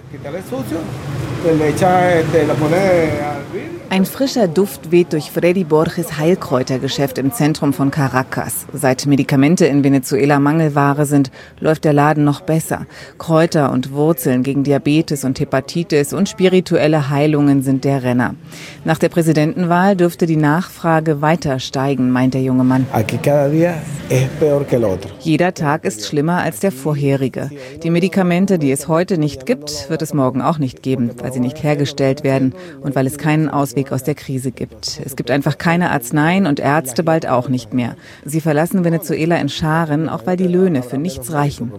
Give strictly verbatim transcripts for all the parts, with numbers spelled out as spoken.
Ein frischer Duft weht durch Freddy Borges Heilkräutergeschäft im Zentrum von Caracas. Seit Medikamente in Venezuela Mangelware sind, läuft der Laden noch besser. Kräuter und Wurzeln gegen Diabetes und Hepatitis und spirituelle Heilungen sind der Renner. Nach der Präsidentenwahl dürfte die Nachfrage weiter steigen, meint der junge Mann. Jeder Tag ist schlimmer als der vorherige. Die Medikamente, die es heute nicht gibt, wird es morgen auch nicht geben, weil sie nicht hergestellt werden und weil es keinen Ausweg aus der Krise gibt. Es gibt einfach keine Arzneien und Ärzte bald auch nicht mehr. Sie verlassen Venezuela in Scharen, auch weil die Löhne für nichts reichen.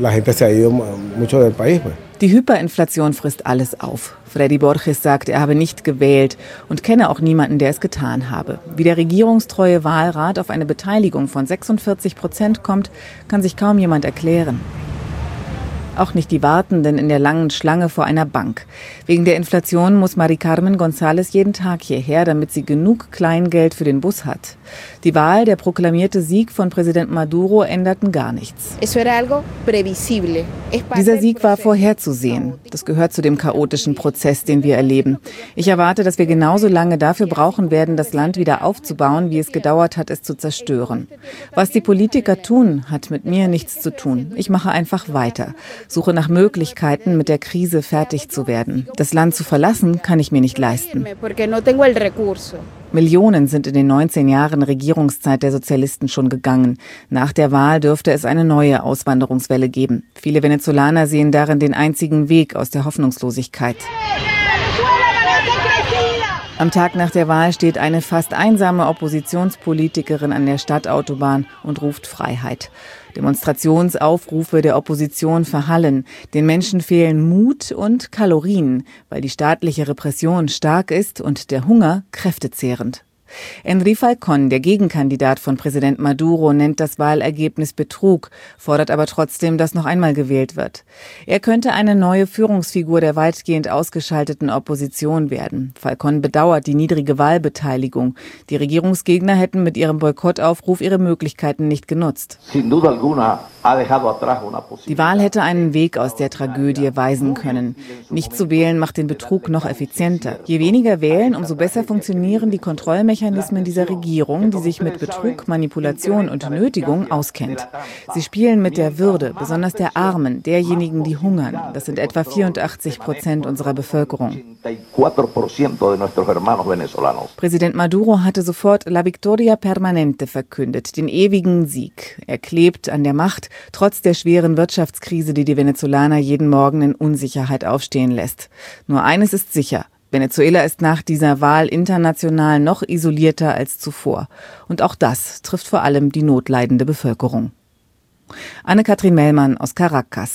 Die Hyperinflation frisst alles auf. Freddy Borges sagt, er habe nicht gewählt und kenne auch niemanden, der es getan habe. Wie der regierungstreue Wahlrat auf eine Beteiligung von sechsundvierzig Prozent kommt, kann sich kaum jemand erklären. Auch nicht die Wartenden in der langen Schlange vor einer Bank. Wegen der Inflation muss Mari Carmen González jeden Tag hierher, damit sie genug Kleingeld für den Bus hat. Die Wahl, der proklamierte Sieg von Präsident Maduro änderten gar nichts. Dieser Sieg war vorherzusehen. Das gehört zu dem chaotischen Prozess, den wir erleben. Ich erwarte, dass wir genauso lange dafür brauchen werden, das Land wieder aufzubauen, wie es gedauert hat, es zu zerstören. Was die Politiker tun, hat mit mir nichts zu tun. Ich mache einfach weiter. Suche nach Möglichkeiten, mit der Krise fertig zu werden. Das Land zu verlassen, kann ich mir nicht leisten. Millionen sind in den neunzehn Jahren Regierungszeit der Sozialisten schon gegangen. Nach der Wahl dürfte es eine neue Auswanderungswelle geben. Viele Venezolaner sehen darin den einzigen Weg aus der Hoffnungslosigkeit. Am Tag nach der Wahl steht eine fast einsame Oppositionspolitikerin an der Stadtautobahn und ruft Freiheit. Demonstrationsaufrufe der Opposition verhallen. Den Menschen fehlen Mut und Kalorien, weil die staatliche Repression stark ist und der Hunger kräftezehrend. Henry Falcón, der Gegenkandidat von Präsident Maduro, nennt das Wahlergebnis Betrug, fordert aber trotzdem, dass noch einmal gewählt wird. Er könnte eine neue Führungsfigur der weitgehend ausgeschalteten Opposition werden. Falcón bedauert die niedrige Wahlbeteiligung. Die Regierungsgegner hätten mit ihrem Boykottaufruf ihre Möglichkeiten nicht genutzt. Die Wahl hätte einen Weg aus der Tragödie weisen können. Nicht zu wählen macht den Betrug noch effizienter. Je weniger wählen, umso besser funktionieren die Kontrollmechanismen dieser Regierung, die sich mit Betrug, Manipulation und Nötigung auskennt. Sie spielen mit der Würde, besonders der Armen, derjenigen, die hungern. Das sind etwa vierundachtzig Prozent unserer Bevölkerung. Präsident Maduro hatte sofort La Victoria Permanente verkündet, den ewigen Sieg. Er klebt an der Macht, trotz der schweren Wirtschaftskrise, die die Venezolaner jeden Morgen in Unsicherheit aufstehen lässt. Nur eines ist sicher: Venezuela ist nach dieser Wahl international noch isolierter als zuvor. Und auch das trifft vor allem die notleidende Bevölkerung. Anne-Kathrin Mellmann aus Caracas.